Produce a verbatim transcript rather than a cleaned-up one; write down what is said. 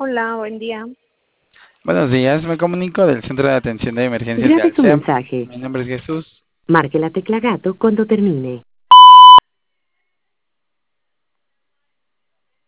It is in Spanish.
Hola, buen día. Buenos días, me comunico del Centro de Atención de Emergencias de Grabe su Alsea. mensaje. Mi nombre es Jesús. Marque la tecla gato cuando termine.